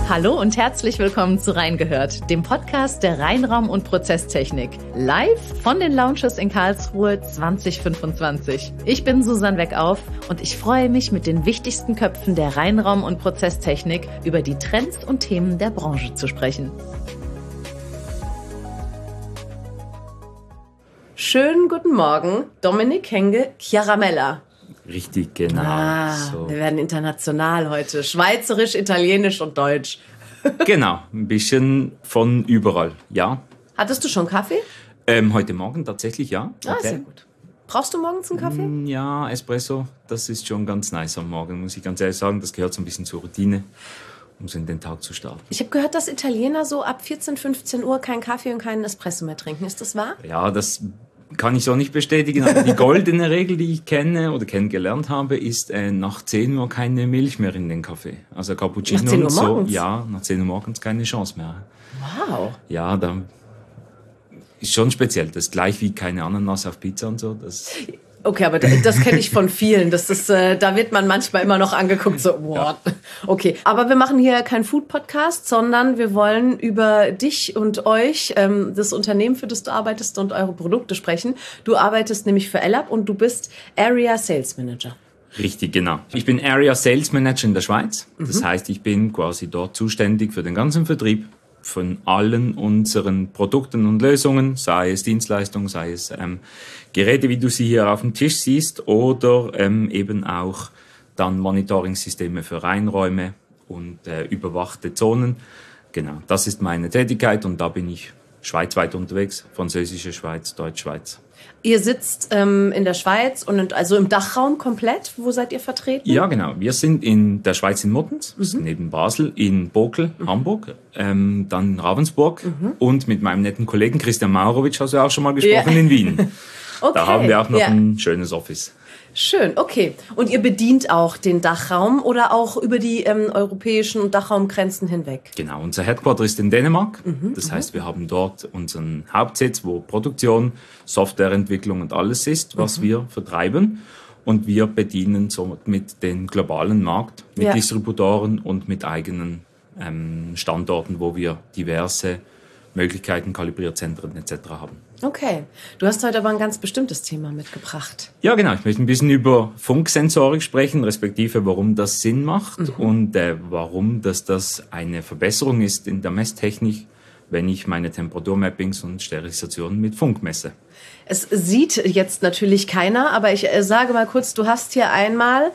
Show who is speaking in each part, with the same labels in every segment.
Speaker 1: Hallo und herzlich willkommen zu Reingehört, dem Podcast der Reinraum- und Prozesstechnik. Live von den Lounges in Karlsruhe 2025. Ich bin Susanne Weckauf und ich freue mich, mit den wichtigsten Köpfen der Reinraum- und Prozesstechnik über die Trends und Themen der Branche zu sprechen. Schönen guten Morgen, Dominik Henge, Chiaramella.
Speaker 2: Richtig, genau.
Speaker 1: Wir werden international heute. Schweizerisch, Italienisch und Deutsch.
Speaker 2: Genau, ein bisschen von überall, ja.
Speaker 1: Hattest du schon Kaffee?
Speaker 2: Heute Morgen tatsächlich, ja.
Speaker 1: Okay. Sehr gut. Brauchst du morgens einen Kaffee?
Speaker 2: Ja, Espresso, das ist schon ganz nice am Morgen, muss ich ganz ehrlich sagen. Das gehört so ein bisschen zur Routine, um so in den Tag zu starten.
Speaker 1: Ich habe gehört, dass Italiener so ab 14, 15 Uhr keinen Kaffee und keinen Espresso mehr trinken. Ist das wahr?
Speaker 2: Ja, das kann ich so nicht bestätigen, aber die goldene Regel, die ich kenne oder kennengelernt habe, ist nach 10 Uhr keine Milch mehr in den Kaffee. Also Cappuccino
Speaker 1: nach 10 Uhr
Speaker 2: und so.
Speaker 1: Morgens?
Speaker 2: Ja, nach 10 Uhr morgens keine Chance mehr.
Speaker 1: Wow.
Speaker 2: Ja, da ist schon speziell. Das ist gleich wie keine Ananas auf Pizza und so.
Speaker 1: Okay, aber das kenne ich von vielen. Das ist, da wird man manchmal immer noch angeguckt, so, what? Ja. Okay, aber wir machen hier keinen Food-Podcast, sondern wir wollen über dich und euch, das Unternehmen, für das du arbeitest und eure Produkte sprechen. Du arbeitest nämlich für Ellab und du bist Area Sales Manager.
Speaker 2: Richtig, genau. Ich bin Area Sales Manager in der Schweiz. Das heißt, ich bin quasi dort zuständig für den ganzen Vertrieb von allen unseren Produkten und Lösungen, sei es Dienstleistungen, sei es Geräte, wie du sie hier auf dem Tisch siehst, oder eben auch dann Monitoring-Systeme für Reinräume und überwachte Zonen. Genau, das ist meine Tätigkeit und da bin ich schweizweit unterwegs, französische Schweiz, Deutschschweiz.
Speaker 1: Ihr sitzt in der Schweiz und also im Dachraum komplett. Wo seid ihr vertreten?
Speaker 2: Ja, genau. Wir sind in der Schweiz in Muttenz, neben Basel, in Bokel, Hamburg, dann Ravensburg und mit meinem netten Kollegen Christian Maurowitsch, hast du auch schon mal gesprochen, in Wien. Okay. Da haben wir auch noch ein schönes Office.
Speaker 1: Schön, okay. Und ihr bedient auch den Dachraum oder auch über die europäischen und Dachraumgrenzen hinweg?
Speaker 2: Genau, unser Headquarter ist in Dänemark. Das heißt, wir haben dort unseren Hauptsitz, wo Produktion, Softwareentwicklung und alles ist, was wir vertreiben. Und wir bedienen somit den globalen Markt mit Distributoren und mit eigenen Standorten, wo wir diverse Möglichkeiten, Kalibrierzentren etc. haben.
Speaker 1: Okay. Du hast heute aber ein ganz bestimmtes Thema mitgebracht.
Speaker 2: Ja, genau. Ich möchte ein bisschen über Funksensorik sprechen, respektive warum das Sinn macht und warum das eine Verbesserung ist in der Messtechnik, wenn ich meine Temperaturmappings und Sterilisationen mit Funk messe.
Speaker 1: Es sieht jetzt natürlich keiner, aber ich sage mal kurz, du hast hier einmal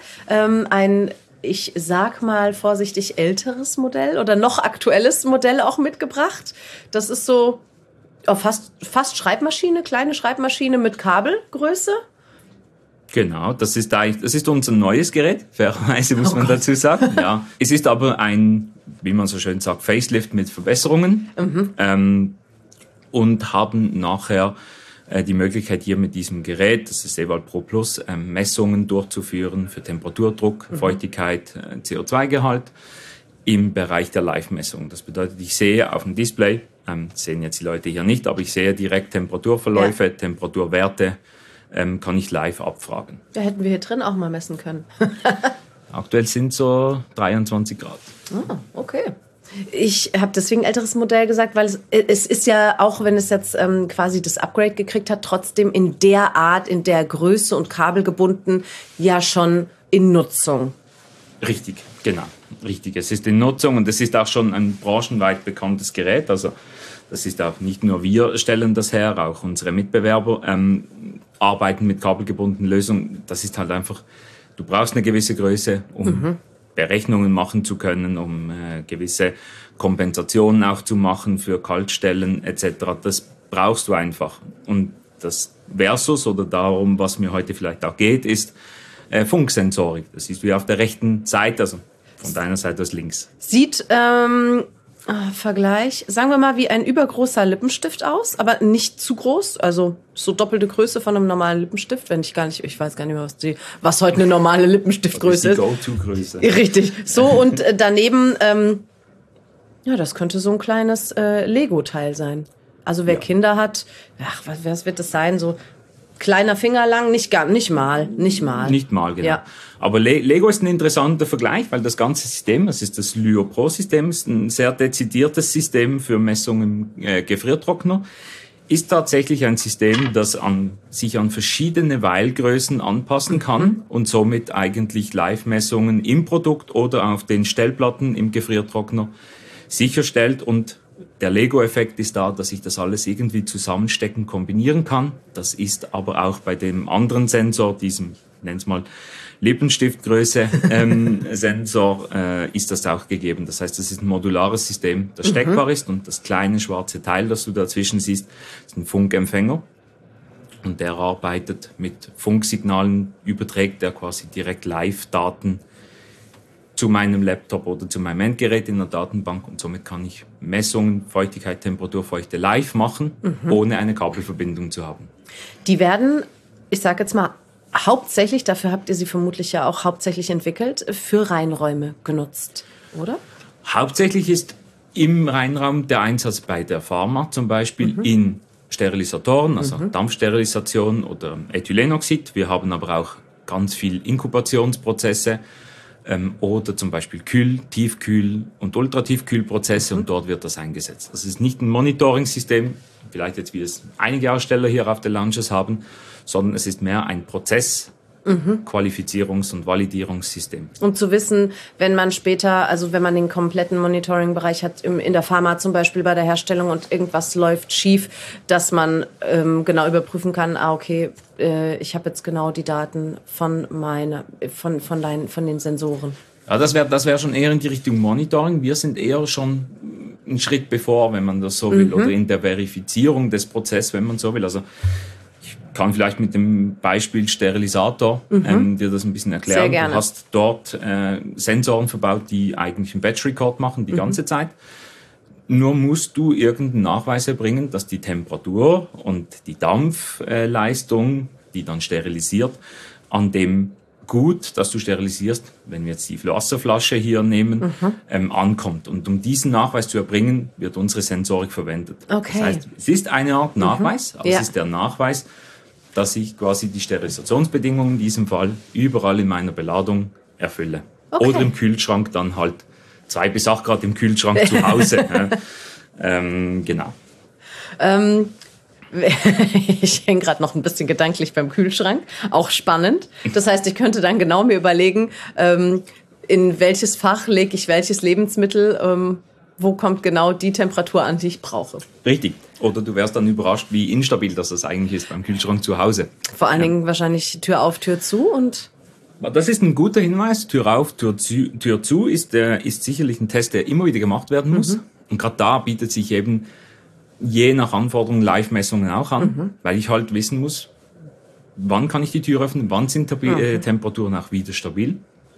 Speaker 1: ich sag mal vorsichtig, älteres Modell oder noch aktuelles Modell auch mitgebracht. Das ist so fast Schreibmaschine, kleine Schreibmaschine mit Kabelgröße.
Speaker 2: Genau, das ist unser neues Gerät, fairerweise muss man dazu sagen. Ja, es ist aber ein, wie man so schön sagt, Facelift mit Verbesserungen und haben nachher die Möglichkeit hier mit diesem Gerät, das ist Eval Pro Plus, Messungen durchzuführen für Temperaturdruck, Feuchtigkeit, CO2-Gehalt im Bereich der Live-Messung. Das bedeutet, ich sehe auf dem Display, sehen jetzt die Leute hier nicht, aber ich sehe direkt Temperaturverläufe, Temperaturwerte, kann ich live abfragen.
Speaker 1: Da hätten wir hier drin auch mal messen können.
Speaker 2: Aktuell sind so 23 Grad.
Speaker 1: Ah, okay. Ich habe deswegen älteres Modell gesagt, weil es ist ja, auch wenn es jetzt quasi das Upgrade gekriegt hat, trotzdem in der Art, in der Größe und kabelgebunden ja schon in Nutzung.
Speaker 2: Richtig, genau. Richtig. Es ist in Nutzung und es ist auch schon ein branchenweit bekanntes Gerät. Also das ist auch nicht nur wir stellen das her, auch unsere Mitbewerber arbeiten mit kabelgebundenen Lösungen. Das ist halt einfach, du brauchst eine gewisse Größe, um Berechnungen machen zu können, um gewisse Kompensationen auch zu machen für Kaltstellen etc. Das brauchst du einfach. Und das Versus oder darum, was mir heute vielleicht auch geht, ist Funksensorik. Das ist wie auf der rechten Seite, also von deiner Seite aus links.
Speaker 1: Sieht Vergleich, sagen wir mal, wie ein übergroßer Lippenstift aus, aber nicht zu groß, also so doppelte Größe von einem normalen Lippenstift, ich weiß gar nicht mehr, was heute eine normale Lippenstiftgröße ist.
Speaker 2: Die Go-To-Größe.
Speaker 1: Richtig. So, und daneben, das könnte so ein kleines Lego-Teil sein. Also wer Kinder hat, was wird das sein, so kleiner Finger lang, nicht mal.
Speaker 2: Nicht mal, genau.
Speaker 1: Ja.
Speaker 2: Aber Lego ist ein interessanter Vergleich, weil das ganze System, das ist das Lyro Pro System, ist ein sehr dezidiertes System für Messungen im Gefriertrockner. Ist tatsächlich ein System, das sich an verschiedene Weilgrößen anpassen kann und somit eigentlich Live-Messungen im Produkt oder auf den Stellplatten im Gefriertrockner sicherstellt. Und der Lego-Effekt ist da, dass ich das alles irgendwie zusammenstecken, kombinieren kann. Das ist aber auch bei dem anderen Sensor, diesem, nenn's mal, Lippenstiftgröße Sensor, ist das auch gegeben. Das heißt, das ist ein modulares System, das steckbar ist, und das kleine schwarze Teil, das du dazwischen siehst, ist ein Funkempfänger, und der arbeitet mit Funksignalen, überträgt der quasi direkt Live-Daten zu meinem Laptop oder zu meinem Endgerät in der Datenbank, und somit kann ich Messungen, Feuchtigkeit, Temperatur, Feuchte live machen, ohne eine Kabelverbindung zu haben.
Speaker 1: Die werden, ich sage jetzt mal, hauptsächlich, dafür habt ihr sie vermutlich ja auch hauptsächlich entwickelt, für Reinräume genutzt, oder?
Speaker 2: Hauptsächlich ist im Reinraum der Einsatz bei der Pharma zum Beispiel in Sterilisatoren, also Dampfsterilisation oder Ethylenoxid. Wir haben aber auch ganz viel Inkubationsprozesse oder zum Beispiel Tiefkühl- und Ultratiefkühlprozesse, und dort wird das eingesetzt. Das ist nicht ein Monitoring-System, vielleicht jetzt wie es einige Aussteller hier auf der Launches haben, sondern es ist mehr ein Qualifizierungs- und Validierungssystem.
Speaker 1: Um zu wissen, wenn man später, also wenn man den kompletten Monitoring-Bereich hat, in der Pharma zum Beispiel bei der Herstellung, und irgendwas läuft schief, dass man genau überprüfen kann, okay, ich habe jetzt genau die Daten von den Sensoren.
Speaker 2: Ja, das wär schon eher in die Richtung Monitoring. Wir sind eher schon einen Schritt bevor, wenn man das so will, oder in der Verifizierung des Prozesses, wenn man so will. Also ich kann vielleicht mit dem Beispiel Sterilisator dir das ein bisschen erklären.
Speaker 1: Sehr gerne.
Speaker 2: Du hast dort Sensoren verbaut, die eigentlich einen Batch Record machen die ganze Zeit. Nur musst du irgendeinen Nachweis erbringen, dass die Temperatur und die Dampfleistung, die dann sterilisiert, an dem Gut, das du sterilisierst, wenn wir jetzt die Wasserflasche hier nehmen, ankommt. Und um diesen Nachweis zu erbringen, wird unsere Sensorik verwendet.
Speaker 1: Okay.
Speaker 2: Das heißt, es ist eine Art Nachweis, aber es ist der Nachweis, dass ich quasi die Sterilisationsbedingungen in diesem Fall überall in meiner Beladung erfülle.
Speaker 1: Okay.
Speaker 2: Oder im Kühlschrank dann halt 2 bis 8 Grad im Kühlschrank zu Hause. Genau.
Speaker 1: Ich hänge gerade noch ein bisschen gedanklich beim Kühlschrank. Auch spannend. Das heißt, ich könnte dann genau mir überlegen, in welches Fach lege ich welches Lebensmittel, wo kommt genau die Temperatur an, die ich brauche.
Speaker 2: Richtig. Oder du wärst dann überrascht, wie instabil das eigentlich ist beim Kühlschrank zu Hause.
Speaker 1: Vor allen Dingen wahrscheinlich Tür auf, Tür zu und...
Speaker 2: Das ist ein guter Hinweis. Tür auf, Tür zu ist sicherlich ein Test, der immer wieder gemacht werden muss. Und gerade da bietet sich eben je nach Anforderungen Live-Messungen auch an, weil ich halt wissen muss, wann kann ich die Tür öffnen, wann sind Temperaturen auch wieder stabil.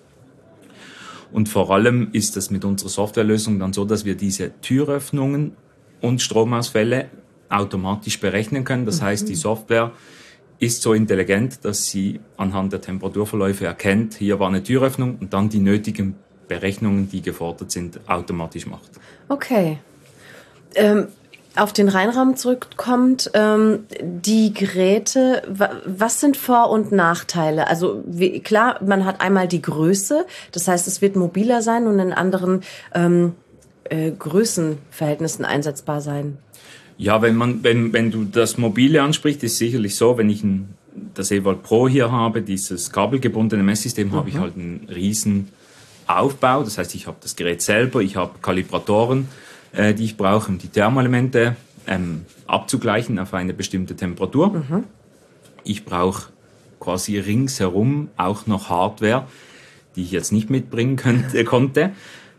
Speaker 2: Und vor allem ist das mit unserer Softwarelösung dann so, dass wir diese Türöffnungen und Stromausfälle automatisch berechnen können. Das heißt, die Software ist so intelligent, dass sie anhand der Temperaturverläufe erkennt, hier war eine Türöffnung, und dann die nötigen Berechnungen, die gefordert sind, automatisch macht. Okay.
Speaker 1: Auf den Reinraum zurückkommt, die Geräte, was sind Vor- und Nachteile? Also klar, man hat einmal die Größe, das heißt, es wird mobiler sein und in anderen Größenverhältnissen einsetzbar sein.
Speaker 2: Ja, wenn du das Mobile ansprichst, ist sicherlich so, wenn ich das Ewald Pro hier habe, dieses kabelgebundene Messsystem, habe ich halt einen riesen Aufbau. Das heißt, ich habe das Gerät selber, ich habe Kalibratoren, die ich brauche, um die Thermoelemente abzugleichen auf eine bestimmte Temperatur. Ich brauche quasi ringsherum auch noch Hardware, die ich jetzt nicht mitbringen konnte.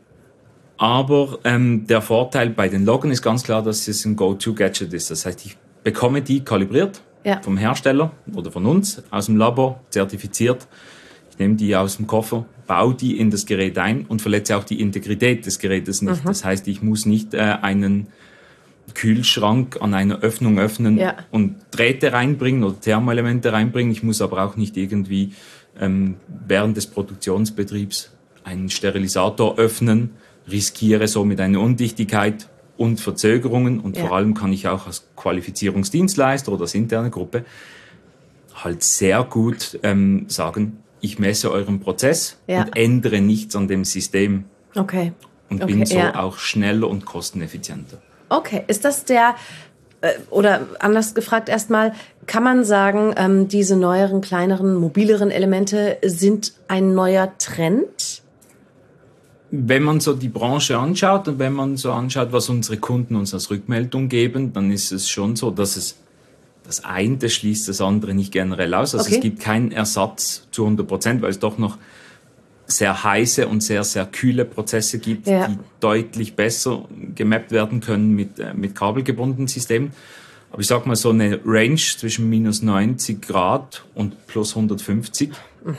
Speaker 2: Aber der Vorteil bei den Loggen ist ganz klar, dass es ein Go-To-Gadget ist. Das heißt, ich bekomme die kalibriert vom Hersteller oder von uns aus dem Labor, zertifiziert. Ich nehme die aus dem Koffer, baue die in das Gerät ein und verletze auch die Integrität des Gerätes nicht. Das heißt, ich muss nicht einen Kühlschrank an einer Öffnung öffnen und Drähte reinbringen oder Thermoelemente reinbringen. Ich muss aber auch nicht irgendwie während des Produktionsbetriebs einen Sterilisator öffnen, riskiere somit eine Undichtigkeit und Verzögerungen, und vor allem kann ich auch als Qualifizierungsdienstleister oder als interne Gruppe halt sehr gut sagen, ich messe euren Prozess
Speaker 1: Ja.
Speaker 2: und ändere nichts an dem System.
Speaker 1: Okay.
Speaker 2: Und
Speaker 1: Okay,
Speaker 2: bin so
Speaker 1: ja.
Speaker 2: auch schneller und kosteneffizienter.
Speaker 1: Okay, ist das oder anders gefragt erstmal, kann man sagen, diese neueren, kleineren, mobileren Elemente sind ein neuer Trend?
Speaker 2: Wenn man so die Branche anschaut und wenn man so anschaut, was unsere Kunden uns als Rückmeldung geben, dann ist es schon so, dass es das eine schließt das andere nicht generell aus. Also
Speaker 1: Okay.
Speaker 2: es gibt keinen Ersatz zu 100%, weil es doch noch sehr heiße und sehr, sehr kühle Prozesse gibt,
Speaker 1: Ja.
Speaker 2: die deutlich besser gemappt werden können mit kabelgebundenen Systemen. Aber ich sag mal, so eine Range zwischen minus 90 Grad und plus 150,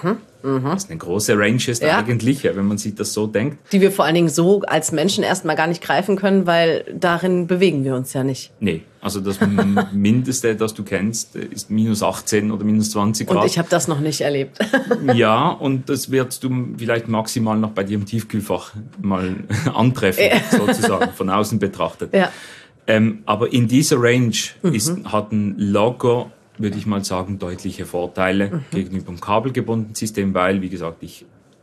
Speaker 2: was eine große Range ist
Speaker 1: Ja.
Speaker 2: eigentlich, ja, wenn man sich das so denkt.
Speaker 1: Die wir vor allen Dingen so als Menschen erstmal gar nicht greifen können, weil darin bewegen wir uns ja nicht.
Speaker 2: Nee, also das Mindeste, das du kennst, ist minus 18 oder minus 20 Grad.
Speaker 1: Und ich habe das noch nicht erlebt.
Speaker 2: Ja, und das wirst du vielleicht maximal noch bei dir im Tiefkühlfach mal antreffen, sozusagen, von außen betrachtet.
Speaker 1: Ja.
Speaker 2: Aber in dieser Range hat ein locker, würde ich mal sagen, deutliche Vorteile gegenüber dem kabelgebundenen System, weil, wie gesagt, ich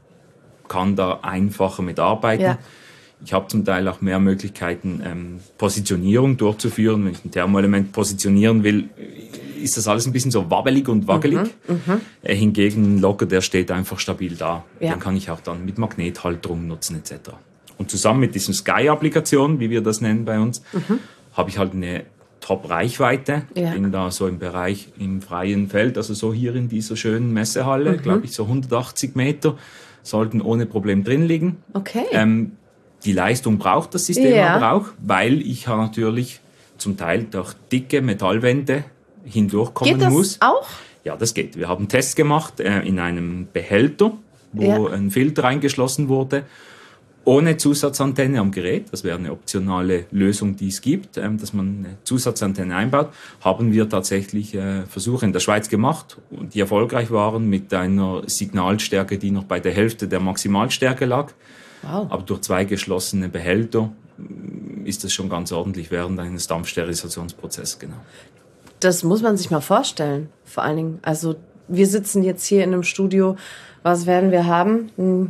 Speaker 2: kann da einfacher mit arbeiten.
Speaker 1: Ja.
Speaker 2: Ich habe zum Teil auch mehr Möglichkeiten, Positionierung durchzuführen. Wenn ich ein Thermoelement positionieren will, ist das alles ein bisschen so wabbelig und wackelig. Hingegen ein Locker, der steht einfach stabil da.
Speaker 1: Ja.
Speaker 2: Den kann ich auch dann mit Magnethalterung nutzen etc. Und zusammen mit diesen Sky-Applikationen, wie wir das nennen bei uns, habe ich halt eine Top-Reichweite.
Speaker 1: Ja.
Speaker 2: Bin da so im Bereich im freien Feld, also so hier in dieser schönen Messehalle, glaube ich, so 180 Meter, sollten ohne Problem drin liegen.
Speaker 1: Okay.
Speaker 2: Die Leistung braucht das System
Speaker 1: Ja.
Speaker 2: aber auch, weil ich ja natürlich zum Teil durch dicke Metallwände hindurchkommen
Speaker 1: Geht das
Speaker 2: muss.
Speaker 1: auch?
Speaker 2: Ja, das geht. Wir haben Tests gemacht in einem Behälter, wo
Speaker 1: Ja.
Speaker 2: ein Filter eingeschlossen wurde, ohne Zusatzantenne am Gerät. Das wäre eine optionale Lösung, die es gibt, dass man eine Zusatzantenne einbaut. Haben wir tatsächlich Versuche in der Schweiz gemacht, die erfolgreich waren mit einer Signalstärke, die noch bei der Hälfte der Maximalstärke lag.
Speaker 1: Wow.
Speaker 2: Aber durch 2 geschlossene Behälter ist das schon ganz ordentlich während eines Dampfsterilisationsprozesses, genau.
Speaker 1: Das muss man sich mal vorstellen, vor allen Dingen. Also wir sitzen jetzt hier in einem Studio. Was werden wir haben?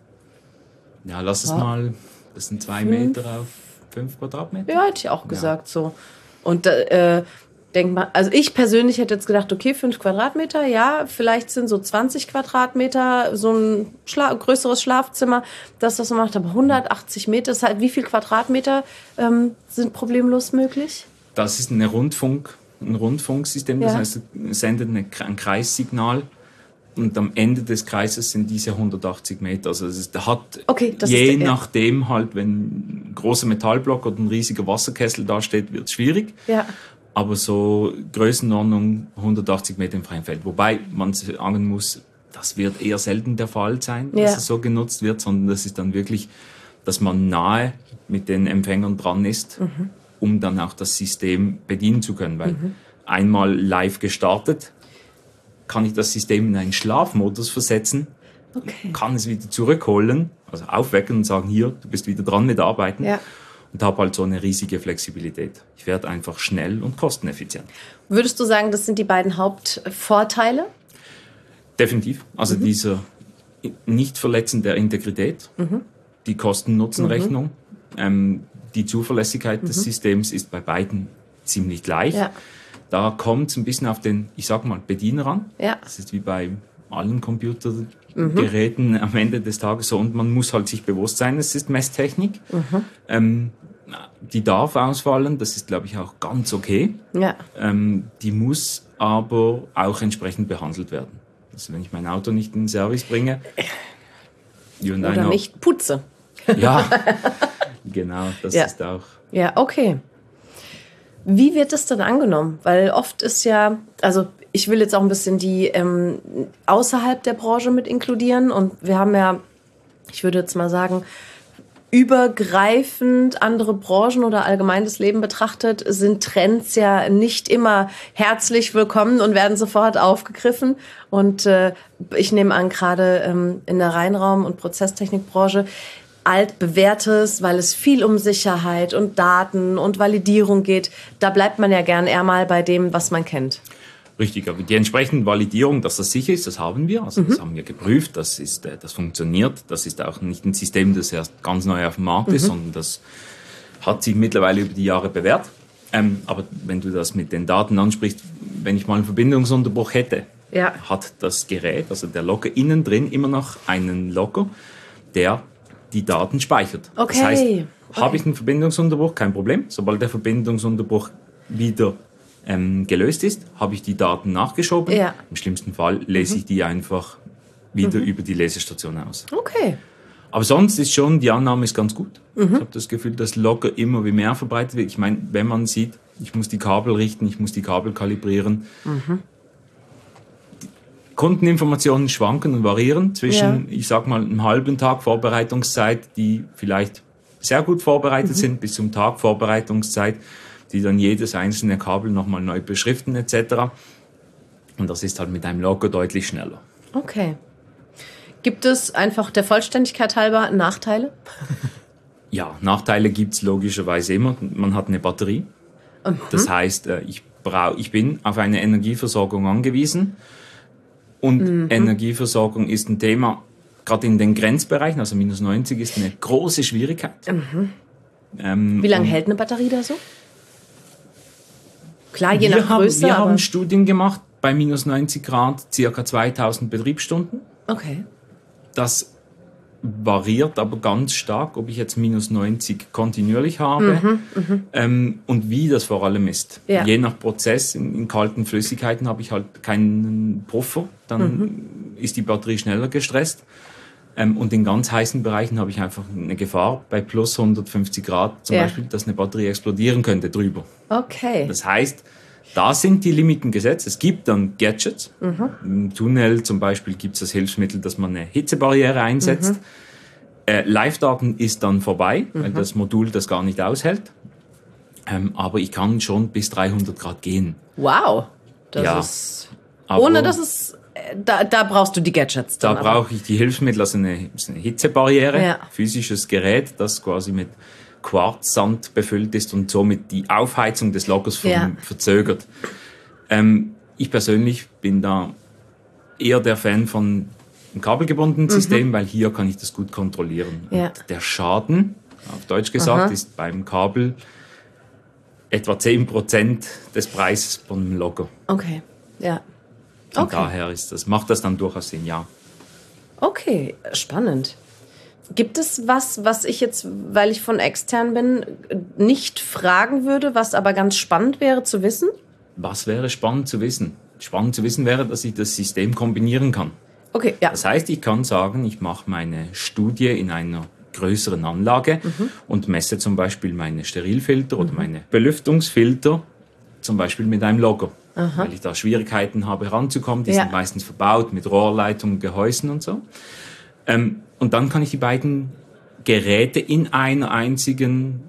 Speaker 2: Ja, lass es mal, das sind 2 Meter auf 5 Quadratmeter.
Speaker 1: Ja, hätte ich auch gesagt so. Und denk mal, also ich persönlich hätte jetzt gedacht, okay, 5 Quadratmeter, ja, vielleicht sind so 20 Quadratmeter so ein größeres Schlafzimmer, das so macht, aber 180 Meter, ist halt, wie viel Quadratmeter sind problemlos möglich?
Speaker 2: Das ist ein Rundfunksystem, das
Speaker 1: Ja.
Speaker 2: heißt, es sendet ein Kreissignal und am Ende des Kreises sind diese 180 Meter. Also es hat
Speaker 1: Okay, das
Speaker 2: je
Speaker 1: ist ja.
Speaker 2: nachdem halt, wenn ein großer Metallblock oder ein riesiger Wasserkessel dasteht, wird es schwierig.
Speaker 1: Ja.
Speaker 2: Aber so Größenordnung 180 Meter im freien Feld. Wobei man sagen muss, das wird eher selten der Fall sein, dass
Speaker 1: Ja.
Speaker 2: es so genutzt wird, sondern das ist dann wirklich, dass man nahe mit den Empfängern dran ist, um dann auch das System bedienen zu können. Weil einmal live gestartet, kann ich das System in einen Schlafmodus versetzen,
Speaker 1: Okay.
Speaker 2: kann es wieder zurückholen, also aufwecken und sagen, hier, du bist wieder dran mit Arbeiten.
Speaker 1: Ja.
Speaker 2: Und habe halt so eine riesige Flexibilität. Ich werde einfach schnell und kosteneffizient.
Speaker 1: Würdest du sagen, das sind die beiden Hauptvorteile?
Speaker 2: Definitiv. Also dieser Nicht-Verletzen der Integrität, die Kosten-Nutzen-Rechnung, die Zuverlässigkeit des Systems ist bei beiden ziemlich gleich.
Speaker 1: Ja.
Speaker 2: Da kommt es ein bisschen auf den, ich sag mal, Bediener an.
Speaker 1: Ja.
Speaker 2: Das ist wie bei allen Computergeräten am Ende des Tages so. Und man muss halt sich bewusst sein, es ist Messtechnik. Die darf ausfallen, das ist, glaube ich, auch ganz okay.
Speaker 1: Ja.
Speaker 2: Die muss aber auch entsprechend behandelt werden. Also wenn ich mein Auto nicht in den Service bringe,
Speaker 1: Oder nicht putze.
Speaker 2: Ja, genau, das
Speaker 1: Ja.
Speaker 2: ist auch.
Speaker 1: Ja, okay. Wie wird das dann angenommen? Weil oft ist ja, also ich will jetzt auch ein bisschen die außerhalb der Branche mit inkludieren. Und wir haben ja, ich würde jetzt mal sagen, übergreifend andere Branchen oder allgemein das Leben betrachtet, sind Trends ja nicht immer herzlich willkommen und werden sofort aufgegriffen. Und ich nehme an, gerade in der Reinraum- und Prozesstechnikbranche, altbewährtes, weil es viel um Sicherheit und Daten und Validierung geht, da bleibt man ja gern eher mal bei dem, was man kennt.
Speaker 2: Richtig, aber die entsprechende Validierung, dass das sicher ist, das haben wir. Also das haben wir geprüft, das funktioniert. Das ist auch nicht ein System, das erst ganz neu auf dem Markt ist, sondern das hat sich mittlerweile über die Jahre bewährt. Aber wenn du das mit den Daten ansprichst, wenn ich mal einen Verbindungsunterbruch hätte, hat das Gerät, also der Logger innen drin, immer noch einen Logger, der die Daten speichert.
Speaker 1: Okay.
Speaker 2: Das heißt, habe ich einen Verbindungsunterbruch, kein Problem. Sobald der Verbindungsunterbruch wieder gelöst ist, habe ich die Daten nachgeschoben.
Speaker 1: Ja.
Speaker 2: Im schlimmsten Fall lese ich die einfach wieder über die Lesestation aus.
Speaker 1: Okay.
Speaker 2: Aber sonst ist schon, die Annahme ist ganz gut. Ich habe das Gefühl, dass Logger immer wie mehr verbreitet wird. Ich meine, wenn man sieht, ich muss die Kabel richten, ich muss die Kabel kalibrieren. Die Kundeninformationen schwanken und variieren zwischen, ich sag mal, einem halben Tag Vorbereitungszeit, die vielleicht sehr gut vorbereitet sind, bis zum Tag Vorbereitungszeit, die dann jedes einzelne Kabel nochmal neu beschriften etc. Und das ist halt mit einem Logger deutlich schneller.
Speaker 1: Okay. Gibt es einfach der Vollständigkeit halber Nachteile?
Speaker 2: Ja, Nachteile gibt's logischerweise immer. Man hat eine Batterie. Das heißt, ich bin auf eine Energieversorgung angewiesen. Und Energieversorgung ist ein Thema, gerade in den Grenzbereichen, also minus 90 ist eine große Schwierigkeit.
Speaker 1: Wie lange hält eine Batterie da so? Klar, je nach Größe.
Speaker 2: Wir haben Studien gemacht, bei minus 90 Grad circa 2000 Betriebsstunden.
Speaker 1: Okay.
Speaker 2: Das variiert aber ganz stark, ob ich jetzt minus 90 kontinuierlich habe und wie das vor allem ist.
Speaker 1: Ja.
Speaker 2: Je nach Prozess, in kalten Flüssigkeiten habe ich halt keinen Puffer, dann ist die Batterie schneller gestresst. Und in ganz heißen Bereichen habe ich einfach eine Gefahr, bei plus 150 Grad zum Beispiel, dass eine Batterie explodieren könnte drüber.
Speaker 1: Okay.
Speaker 2: Das heißt, da sind die Limiten gesetzt. Es gibt dann Gadgets. Im Tunnel zum Beispiel gibt es das Hilfsmittel, dass man eine Hitzebarriere einsetzt. Live-Daten ist dann vorbei, weil das Modul das gar nicht aushält. Aber ich kann schon bis 300 Grad gehen.
Speaker 1: Wow. Das ist... Ohne dass es... Da brauchst du die Gadgets.
Speaker 2: Da brauche ich die Hilfsmittel, also eine Hitzebarriere, physisches Gerät, das quasi mit Quarzsand befüllt ist und somit die Aufheizung des Loggers verzögert. Ich persönlich bin da eher der Fan von einem kabelgebundenen System, weil hier kann ich das gut kontrollieren.
Speaker 1: Ja.
Speaker 2: Und der Schaden, auf Deutsch gesagt, ist beim Kabel etwa 10% des Preises von einem Logger.
Speaker 1: Okay, ja.
Speaker 2: Von daher macht das dann durchaus Sinn, ja.
Speaker 1: Okay, spannend. Gibt es was ich jetzt, weil ich von extern bin, nicht fragen würde, was aber ganz spannend wäre zu wissen?
Speaker 2: Was wäre spannend zu wissen? Spannend zu wissen wäre, dass ich das System kombinieren kann.
Speaker 1: Okay, ja.
Speaker 2: Das heißt, ich kann sagen, ich mache meine Studie in einer größeren Anlage und messe zum Beispiel meine Sterilfilter oder meine Belüftungsfilter zum Beispiel mit einem Logger. Weil ich da Schwierigkeiten habe, heranzukommen. Die sind meistens verbaut mit Rohrleitungen, Gehäusen und so. Und dann kann ich die beiden Geräte in einer einzigen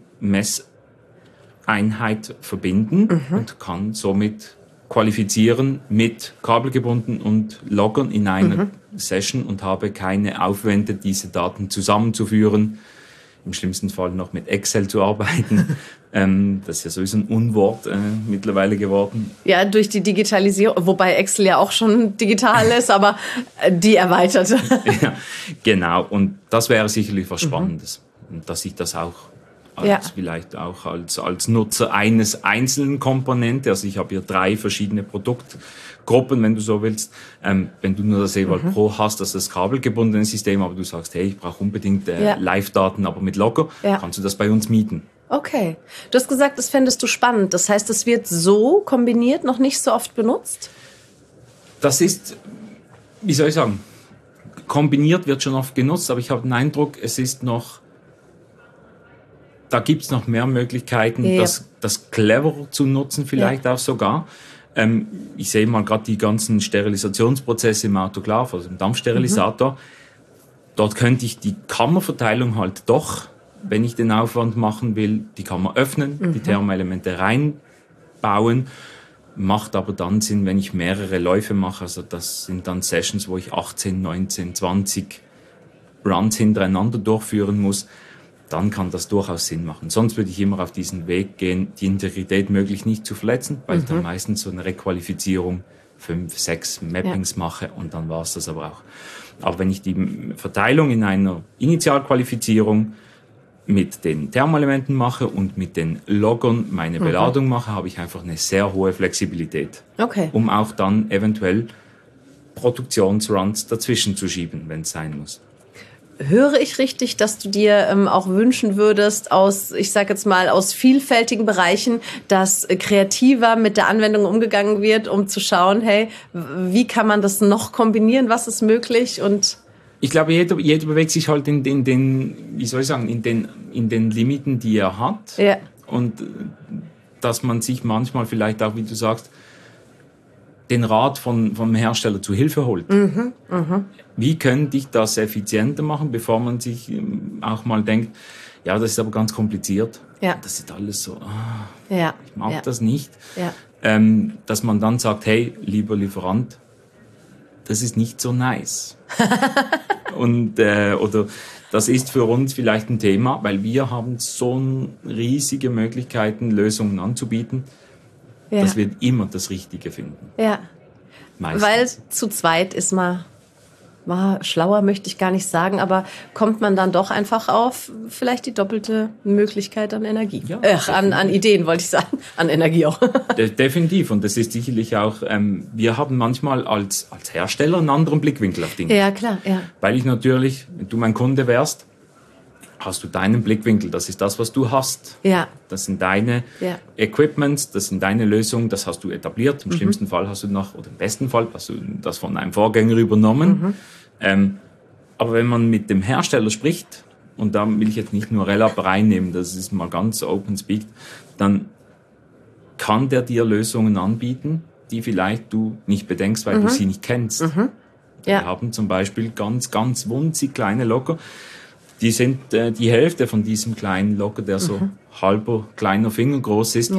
Speaker 2: Messeinheit verbinden und kann somit qualifizieren mit kabelgebunden und Loggern in einer Session und habe keine Aufwände, diese Daten zusammenzuführen. Im schlimmsten Fall noch mit Excel zu arbeiten. Das ist ja sowieso ein Unwort mittlerweile geworden.
Speaker 1: Ja, durch die Digitalisierung, wobei Excel ja auch schon digital ist, aber die erweiterte.
Speaker 2: Ja, genau, und das wäre sicherlich was Spannendes. Und dass ich das auch vielleicht auch als Nutzer eines einzelnen Komponente, also ich habe hier 3 verschiedene Produktgruppen, wenn du so willst. Wenn du nur das Eval Pro hast, das ist das kabelgebundene System, aber du sagst, hey, ich brauche unbedingt Live-Daten, aber mit Logger, kannst du das bei uns mieten.
Speaker 1: Okay. Du hast gesagt, das fändest du spannend. Das heißt, es wird so kombiniert noch nicht so oft benutzt?
Speaker 2: Das ist, wie soll ich sagen, kombiniert wird schon oft genutzt, aber ich habe den Eindruck, da gibt es noch mehr Möglichkeiten, das cleverer zu nutzen, vielleicht auch sogar. Ich sehe mal gerade die ganzen Sterilisationsprozesse im Autoklav, also im Dampfsterilisator. Dort könnte ich die Kammerverteilung halt doch, wenn ich den Aufwand machen will, die Kammer öffnen, die Thermoelemente reinbauen. Macht aber dann Sinn, wenn ich mehrere Läufe mache. Also das sind dann Sessions, wo ich 18, 19, 20 Runs hintereinander durchführen muss. Dann kann das durchaus Sinn machen. Sonst würde ich immer auf diesen Weg gehen, die Integrität möglichst nicht zu verletzen, weil dann meistens so eine Requalifizierung 5, 6 Mappings mache und dann war es das aber auch. Aber wenn ich die Verteilung in einer Initialqualifizierung mit den Thermoelementen mache und mit den Loggern meine Beladung mache, habe ich einfach eine sehr hohe Flexibilität.
Speaker 1: Okay.
Speaker 2: Um auch dann eventuell Produktionsruns dazwischen zu schieben, wenn es sein muss.
Speaker 1: Höre ich richtig, dass du dir auch wünschen würdest, ich sage jetzt mal, aus vielfältigen Bereichen, dass kreativer mit der Anwendung umgegangen wird, um zu schauen, hey, wie kann man das noch kombinieren, was ist möglich? Und
Speaker 2: ich glaube, jeder bewegt sich halt in den, wie soll ich sagen, in den Limiten, die er hat.
Speaker 1: Ja.
Speaker 2: Und dass man sich manchmal vielleicht auch, wie du sagst, den Rat vom Hersteller zu Hilfe holt. Wie könnte ich das effizienter machen, bevor man sich auch mal denkt, ja, das ist aber ganz kompliziert.
Speaker 1: Ja.
Speaker 2: Das ist alles so,
Speaker 1: Ja.
Speaker 2: ich mag das nicht.
Speaker 1: Ja.
Speaker 2: Dass man dann sagt, hey, lieber Lieferant, das ist nicht so nice. Und, oder das ist für uns vielleicht ein Thema, weil wir haben so riesige Möglichkeiten, Lösungen anzubieten, dass wir immer das Richtige finden.
Speaker 1: Ja.
Speaker 2: Meistens.
Speaker 1: Weil zu zweit ist man schlauer, möchte ich gar nicht sagen, aber kommt man dann doch einfach auf vielleicht die doppelte Möglichkeit an Energie.
Speaker 2: Ja,
Speaker 1: an Ideen, wollte ich sagen. An Energie auch.
Speaker 2: Definitiv. Und das ist sicherlich auch, wir haben manchmal als Hersteller einen anderen Blickwinkel auf Dinge.
Speaker 1: Ja, klar, ja.
Speaker 2: Weil ich natürlich, wenn du mein Kunde wärst, hast du deinen Blickwinkel. Das ist das, was du hast.
Speaker 1: Ja.
Speaker 2: Das sind deine Equipments, das sind deine Lösungen, das hast du etabliert. Im schlimmsten Fall hast du oder im besten Fall hast du das von einem Vorgänger übernommen. Aber wenn man mit dem Hersteller spricht, und da will ich jetzt nicht nur Relab reinnehmen, das ist mal ganz open speak, dann kann der dir Lösungen anbieten, die vielleicht du nicht bedenkst, weil du sie nicht kennst. Wir haben zum Beispiel ganz, ganz winzig kleine Logger. Die sind die Hälfte von diesem kleinen Logger, der so halber kleiner Finger groß ist,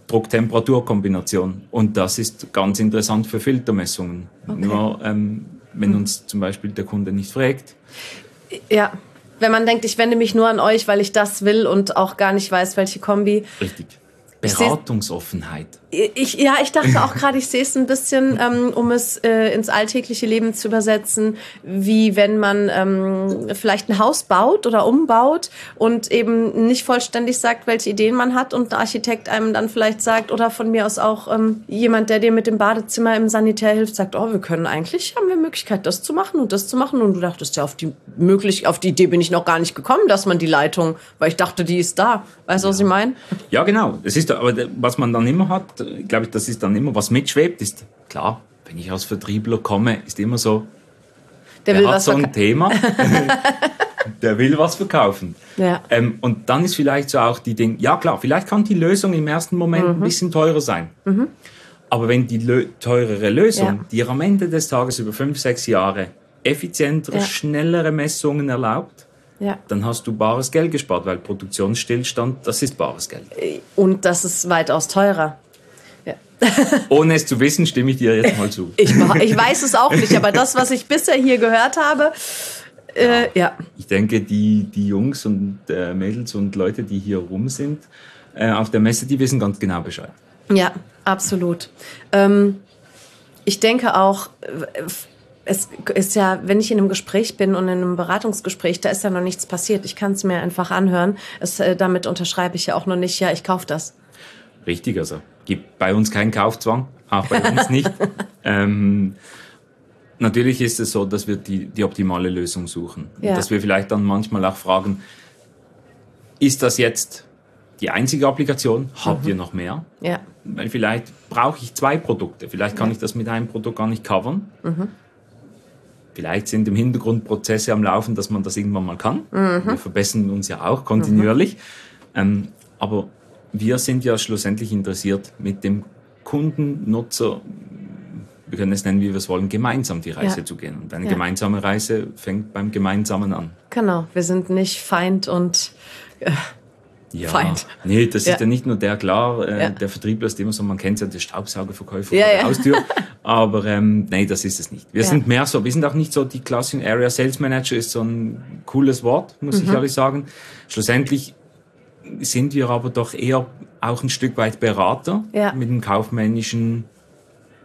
Speaker 2: Druck-Temperatur-Kombination. Und das ist ganz interessant für Filtermessungen. Okay. Nur wenn uns zum Beispiel der Kunde nicht fragt.
Speaker 1: Ja, wenn man denkt, ich wende mich nur an euch, weil ich das will und auch gar nicht weiß, welche Kombi.
Speaker 2: Richtig. Beratungsoffenheit.
Speaker 1: Ich dachte auch gerade, ich sehe es ein bisschen, um es ins alltägliche Leben zu übersetzen, wie wenn man vielleicht ein Haus baut oder umbaut und eben nicht vollständig sagt, welche Ideen man hat und der Architekt einem dann vielleicht sagt, oder von mir aus auch jemand, der dir mit dem Badezimmer im Sanitär hilft, sagt, haben wir Möglichkeit, das zu machen und das zu machen, und du dachtest ja, auf die Idee bin ich noch gar nicht gekommen, dass man die Leitung, weil ich dachte, die ist da. Weißt du, was ich meine?
Speaker 2: Ja, genau. Das ist, aber was man dann immer hat, glaube ich, das ist dann immer, was mitschwebt, ist klar, wenn ich als Vertriebler komme, ist immer so, der hat so ein Thema, der will was verkaufen. Ja. Und dann ist vielleicht so auch die Ding, ja klar, vielleicht kann die Lösung im ersten Moment ein bisschen teurer sein. Aber wenn die teurere Lösung dir am Ende des Tages über 5, 6 Jahre effizientere, schnellere Messungen erlaubt, dann hast du bares Geld gespart, weil Produktionsstillstand, das ist bares Geld.
Speaker 1: Und das ist weitaus teurer. Ja.
Speaker 2: Ohne es zu wissen, stimme ich dir jetzt mal zu.
Speaker 1: Ich weiß es auch nicht, aber das, was ich bisher hier gehört habe,
Speaker 2: Ich denke, die Jungs und Mädels und Leute, die hier rum sind, auf der Messe, die wissen ganz genau Bescheid.
Speaker 1: Ja, absolut. Ich denke auch, es ist ja, wenn ich in einem Gespräch bin und in einem Beratungsgespräch, da ist ja noch nichts passiert. Ich kann es mir einfach anhören. Damit unterschreibe ich ja auch noch nicht, ja, ich kaufe das.
Speaker 2: Richtig, also gibt bei uns keinen Kaufzwang, auch bei uns nicht. Natürlich ist es so, dass wir die optimale Lösung suchen. Ja. Und dass wir vielleicht dann manchmal auch fragen, ist das jetzt die einzige Applikation? Habt ihr noch mehr?
Speaker 1: Ja.
Speaker 2: Weil vielleicht brauche ich 2 Produkte. Vielleicht kann ich das mit einem Produkt gar nicht covern. Vielleicht sind im Hintergrund Prozesse am Laufen, dass man das irgendwann mal kann. Wir verbessern uns ja auch kontinuierlich. Aber wir sind ja schlussendlich interessiert, mit dem Kunden, Nutzer, wir können es nennen, wie wir es wollen, gemeinsam die Reise zu gehen. Und eine gemeinsame Reise fängt beim Gemeinsamen an.
Speaker 1: Genau, wir sind nicht Feind und Feind.
Speaker 2: Nee, das ist ja nicht nur der Vertriebler ist immer so, man kennt ja den Staubsaugerverkäufer vor der Haustür, aber nee, das ist es nicht. Wir sind mehr so, wir sind auch nicht so die klassischen Area Sales Manager, ist so ein cooles Wort, muss ich ehrlich sagen. Schlussendlich sind wir aber doch eher auch ein Stück weit Berater mit einem kaufmännischen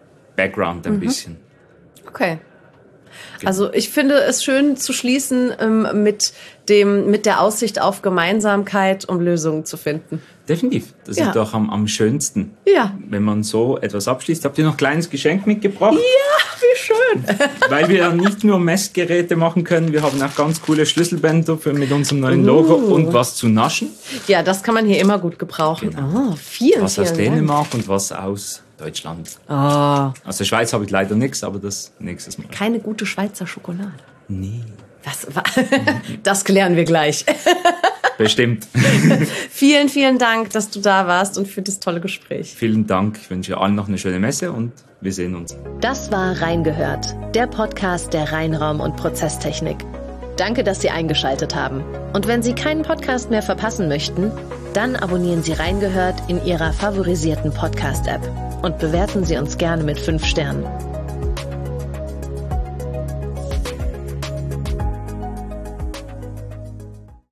Speaker 2: Background ein bisschen.
Speaker 1: Okay. Also ich finde es schön zu schließen mit der Aussicht auf Gemeinsamkeit, um Lösungen zu finden.
Speaker 2: Definitiv. Das ist doch am schönsten, wenn man so etwas abschließt. Habt ihr noch ein kleines Geschenk mitgebracht?
Speaker 1: Ja, wie schön.
Speaker 2: Weil wir ja nicht nur Messgeräte machen können, wir haben auch ganz coole Schlüsselbänder mit unserem neuen Logo und was zu naschen.
Speaker 1: Ja, das kann man hier immer gut gebrauchen.
Speaker 2: Genau.
Speaker 1: Vielen
Speaker 2: was aus
Speaker 1: Dank.
Speaker 2: Dänemark und was aus Deutschland. Also Schweiz habe ich leider nichts, aber das nächstes Mal.
Speaker 1: Keine gute Schweizer Schokolade.
Speaker 2: Nee.
Speaker 1: Das klären wir gleich.
Speaker 2: Bestimmt.
Speaker 1: Vielen, vielen Dank, dass du da warst und für das tolle Gespräch.
Speaker 2: Vielen Dank. Ich wünsche allen noch eine schöne Messe und wir sehen uns.
Speaker 3: Das war Reingehört, der Podcast der Reinraum- und Prozesstechnik. Danke, dass Sie eingeschaltet haben. Und wenn Sie keinen Podcast mehr verpassen möchten, dann abonnieren Sie Reingehört in Ihrer favorisierten Podcast-App und bewerten Sie uns gerne mit 5 Sternen.